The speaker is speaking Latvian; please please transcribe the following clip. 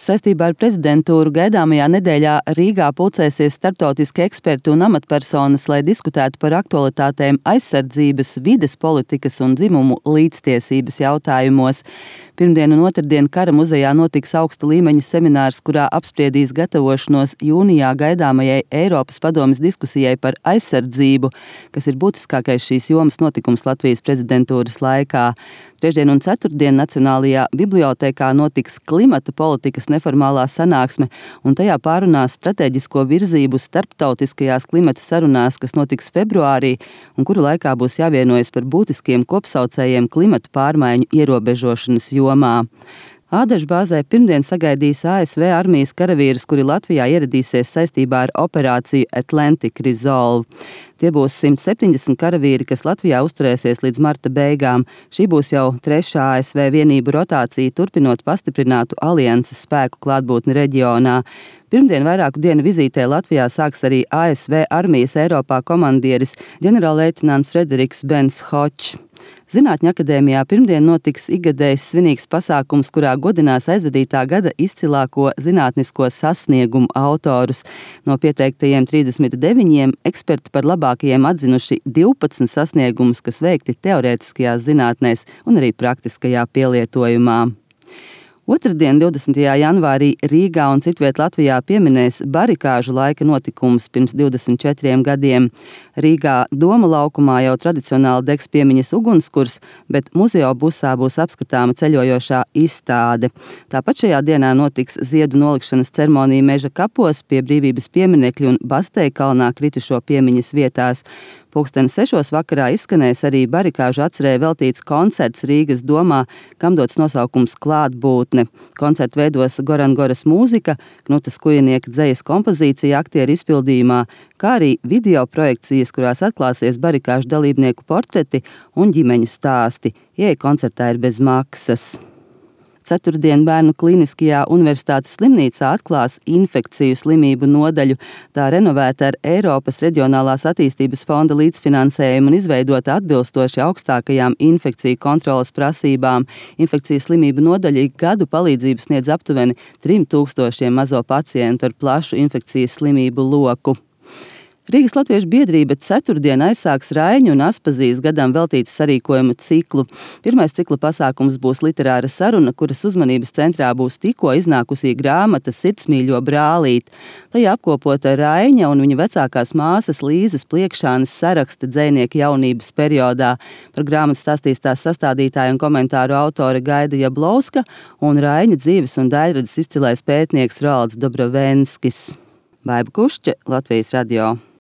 Saistībā ar prezidentūru gaidāmajā nedēļā Rīgā pulcēsies starptautiski eksperti un amatpersonas, lai diskutētu par aktualitātēm aizsardzības, vides politikas un dzimumu līdztiesības jautājumos. Pirmdien un otrdien Kara muzejā notiks augsta līmeņa seminārs, kurā apspriedīs gatavošanos jūnijā gaidāmajai Eiropas padomes diskusijai par aizsardzību, kas ir būtiskākais šīs jomas notikums Latvijas prezidentūras laikā. Trešdien un ceturtdien Nacionālajā bibliotēkā notiks klimata politikas neformālā sanāksme, un tajā pārunās stratēģisko virzību starptautiskajās klimata sarunās, kas notiks februārī, un kuru laikā būs jāvienojas par būtiskiem kopsaucējiem klimata pārmaiņu ierobežošanas jomā. Ādažu bāzē pirmdien sagaidīs ASV armijas karavīrus, kuri Latvijā ieradīsies saistībā ar operāciju Atlantic Resolve. Tie būs 170 karavīri, kas Latvijā uzturēsies līdz marta beigām. Šī būs jau trešā ASV vienību rotācija, turpinot pastiprinātu alianses spēku klātbūtni reģionā. Pirmdien vairāku dienu vizītē Latvijā sāks arī ASV armijas Eiropā komandieris ģenerālleitnants Frederiks Bens Hočs. Zinātņu akadēmijā pirmdien notiks ikgadējs svinīgs pasākums, kurā godinās aizvadītā gada izcilāko zinātnisko sasniegumu autorus. No pieteiktajiem 39 eksperti par labākajiem atzinuši 12 sasniegumus, kas veikti teorētiskajās zinātnēs un arī praktiskajā pielietojumā. Otrdien, 20. janvārī, Rīgā un citviet Latvijā pieminēs barikāžu laika notikumus pirms 24 gadiem. Rīgā Doma laukumā jau tradicionāli degs piemiņas ugunskurs, bet muzeo busā būs apskatāma ceļojošā izstāde. Tāpat šajā dienā notiks ziedu nolikšanas ceremonija Meža kapos pie Brīvības pieminekļa un Basteikalnā kritušo piemiņas vietās. 6:00 vakarā izskanēs arī barikāžu atcerē veltīts koncerts Rīgas domā, kam dots nosaukums Klātbūtne. Koncertu veidos Goran Goras mūzika, Knutas Kujanieka dzejas kompozīcija aktieru izpildījumā, kā arī video projekcijas, kurās atklāsies barikāžu dalībnieku portreti un ģimeņu stāsti. Ieeja koncertā ir bez maksas. Ceturtdien Bērnu Kliniskajā universitātes slimnīcā atklās infekciju slimību nodaļu. Tā renovēta ar Eiropas reģionālās attīstības fonda līdzfinansējumu un izveidota atbilstoši augstākajām infekciju kontrolas prasībām. Infekciju slimību nodaļa ik gadu palīdzību sniedz aptuveni 3000 mazo pacientu ar plašu infekcijas slimību loku. Rīgas Latviešu biedrība ceturtdien aizsāks Raiņu un Aspazijas gadam veltītu sarīkojumu ciklu. Pirmais cikla pasākums būs literāra saruna, kuras uzmanības centrā būs tikko iznākusī grāmata Sirdsmīļo brālīt. Tajā apkopota Raiņa un viņa vecākās māsas Līzes Pliekšānes saraksta dzejnieka jaunības periodā. Par grāmatu stāstīs tās sastādītāja un komentāru autore Gaida Jablauska un Raiņa dzīves un daļradas izcilais pētnieks Roalds Dobrovenskis. Baiba Kušķe, Latvijas radio.